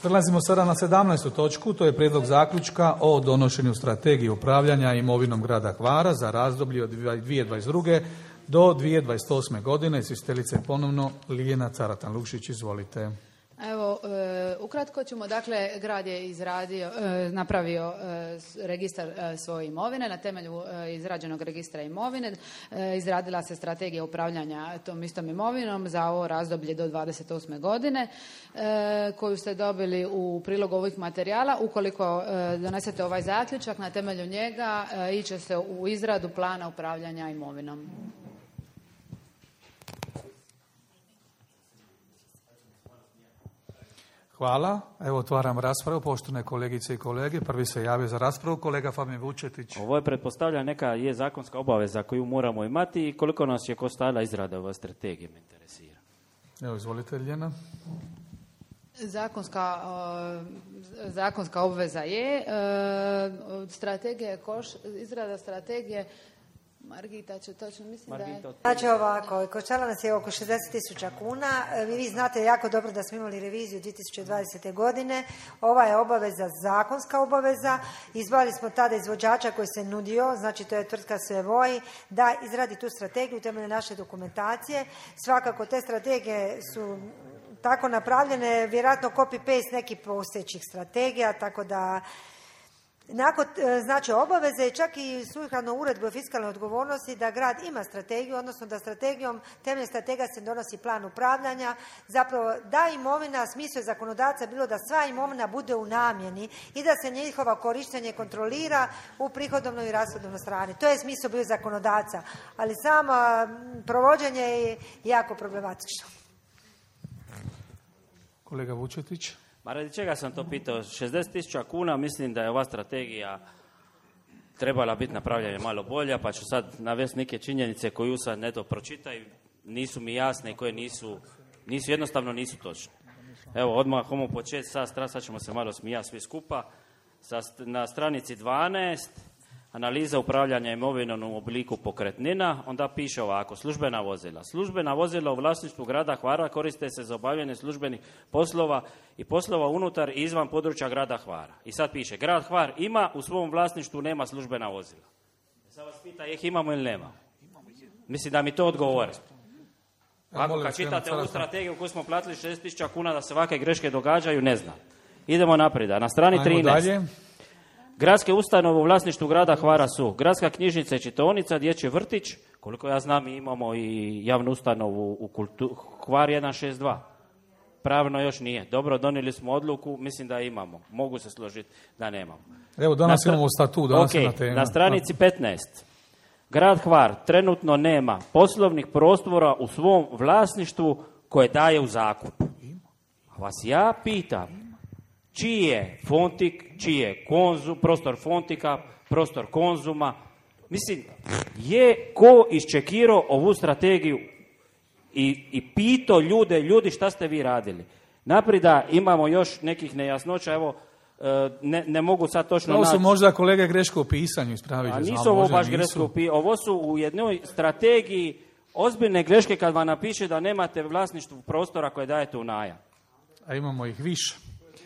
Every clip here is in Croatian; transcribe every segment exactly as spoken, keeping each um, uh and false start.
Prelazimo sada na sedamnaestu točku, to je prijedlog zaključka o donošenju strategije upravljanja imovinom grada Hvara za razdoblje od dvije tisuće dvadeset druge do dvije tisuće dvadeset osme godine. Izvjestiteljica je ponovno Ljiljana Caratan-Lukšić, izvolite. Evo, e, ukratko ćemo, dakle, grad je izradio, e, napravio e, registar e, svoje imovine. Na temelju e, izrađenog registra imovine e, izradila se strategija upravljanja tom istom imovinom za ovo razdoblje do dvadeset osme godine e, koju ste dobili u prilogu ovih materijala. Ukoliko e, donesete ovaj zaključak, na temelju njega e, iće se u izradu plana upravljanja imovinom. Hvala. Evo otvaram raspravu. Poštovane kolegice i kolege, prvi se javio za raspravu kolega Fabijan Vučetić. Ovo je pretpostavlja neka je zakonska obaveza koju moramo imati i koliko nas je koštala izrada ove strategije, me interesira. Evo, izvolite, Ljiljana. Zakonska, zakonska obveza je, strategije, izrada strategije, Margita će točno, mislim Margita, da je... Znači ovako, koštala nas je oko šezdeset tisuća kuna. Vi, vi znate jako dobro da smo imali reviziju dvije tisuće dvadesete. godine. Ova je obaveza zakonska obaveza. Izvali smo tada izvođača koji se nudio, znači to je tvrtka Svevoj, da izradi tu strategiju temeljem naše dokumentacije. Svakako te strategije su tako napravljene, vjerojatno copy-paste nekih postojećih strategija, tako da nakon, znači, obaveze i čak i sukladno uredbe o fiskalnoj odgovornosti da grad ima strategiju, odnosno da strategijom, temeljem strategija se donosi plan upravljanja, zapravo da imovina, smisao je zakonodavca bilo da sva imovina bude u namjeni i da se njihova korištenje kontrolira u prihodovnoj i rashodovnoj strani. To je smisao bio zakonodavca, ali samo provođenje je jako problematično. Kolega Vučetić. Ma radi čega sam to pitao? šezdeset tisuća kuna, mislim da je ova strategija trebala biti napravljena malo bolja, pa ću sad navesti neke činjenice koju sad neto pročitaj, nisu mi jasne i koje nisu, nisu jednostavno nisu točne. Evo, odmah homo početi, sad, sad ćemo se malo smijati svi skupa. Sa, na stranici dvanaest, analiza upravljanja imovinom u obliku pokretnina, onda piše ovako, službena vozila. Službena vozila u vlasništvu grada Hvara koriste se za obavljanje službenih poslova i poslova unutar i izvan područja grada Hvara. I sad piše, grad Hvar ima, u svom vlasništvu nema službena vozila. Sad vas pita, ih imamo ili nema? Mislim da mi to odgovore. Ako kad čitate ovu strategiju koju smo platili šezdeset tisuća kuna da se ovakve greške događaju, ne znam. Idemo naprijed. Na strani trinaest. Gradske ustanove u vlasništvu grada Hvara su gradska knjižnica i čitaonica, dječji vrtić, koliko ja znam imamo i javnu ustanovu u kultu, Hvar jedan šest dva. Pravno još nije. Dobro, donijeli smo odluku, mislim da imamo. Mogu se složiti da nemamo. Evo, danas na, imamo statut, danas okay, na temu. Na stranici petnaest. Grad Hvar trenutno nema poslovnih prostora u svom vlasništvu koje daje u zakup. Vas ja pitam, čiji je Fontik, čiji je konzum, prostor Fontika, prostor Konzuma. Mislim, je ko iščekirao ovu strategiju i, i pito ljude, ljudi šta ste vi radili. Naprijed da imamo još nekih nejasnoća, evo, ne, ne mogu sad točno... Ovo su naći. Možda kolege greško u pisanju, ispraviti. A nisu ovo baš greško u pisanju, ovo su u jednoj strategiji ozbiljne greške kad vam napiše da nemate vlasništvo prostora koje dajete u najam. A imamo ih više.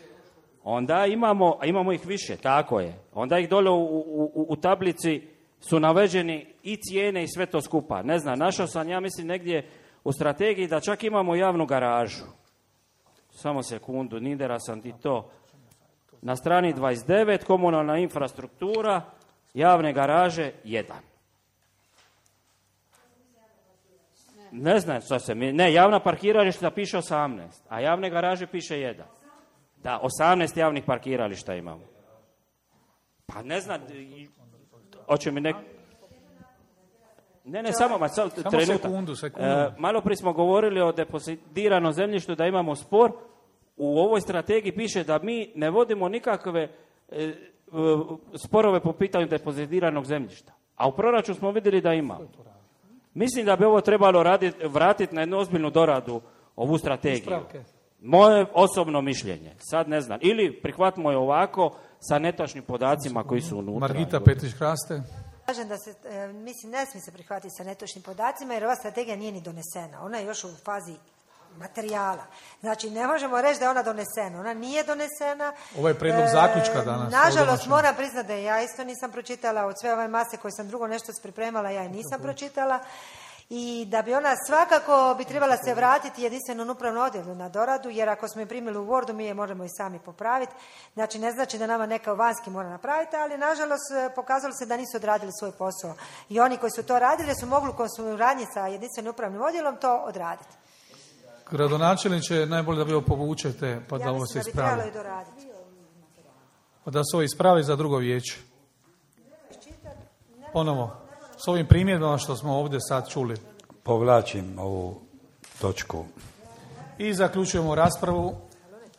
Onda imamo, imamo ih više, tako je. Onda ih dole u, u, u tablici su naveđeni i cijene i sve to skupa. Ne znam, našao sam, ja mislim, negdje u strategiji da čak imamo javnu garažu. Samo sekundu, nidera sam ti to. Na strani dvadeset devet, komunalna infrastruktura, javne garaže, jedan. Ne znam što se mi... Ne, javna parkirališta piše osamnaest, a javne garaže piše jedan. Da, osamnaest javnih parkirališta imamo. Pa ne znam, hoće mi nek... Ne, ne, samo, ma, samo trenutak. Sekundu, sekundu. E, malo prije smo govorili o depozitiranom zemljištu, da imamo spor. U ovoj strategiji piše da mi ne vodimo nikakve e, sporove po pitanju depozitiranog zemljišta. A u proračunu smo vidjeli da ima. Mislim da bi ovo trebalo raditi, vratiti na jednu ozbiljnu doradu, ovu strategiju. Ispravke. Moje osobno mišljenje, sad ne znam. Ili prihvatimo je ovako sa netočnim podacima koji su unutra. Margita Petrić-Hraste. Kažem da se, e, mislim, ne smije se prihvatiti sa netočnim podacima jer ova strategija nije ni donesena. Ona je još u fazi materijala. Znači, ne možemo reći da je ona donesena. Ona nije donesena. Ovo je prijedlog zaključka danas. Nažalost, moram priznati da ja isto nisam pročitala. Od sve ove mase koje sam drugo nešto pripremala, ja je nisam pročitala. I da bi ona svakako bi trebala se vratiti jedinstvenom upravnom odjelu na doradu, jer ako smo je primili u Wordu, mi je možemo i sami popraviti. Znači, ne znači da nama neka vanjski mora napraviti, ali nažalost pokazalo se da nisu odradili svoj posao. I oni koji su to radili su mogli u suradnji sa jedinstvenim upravnim odjelom to odraditi. Gradonačelniče, najbolje da vi ovo povučete, pa Ja da ovo se mislim da bi ispravi. trebalo i doraditi. Pa da se ovo ispravi za drugo vijeće. Ponovo, s ovim primjedbama što smo ovdje sad čuli. Povlačim ovu točku. I zaključujemo raspravu.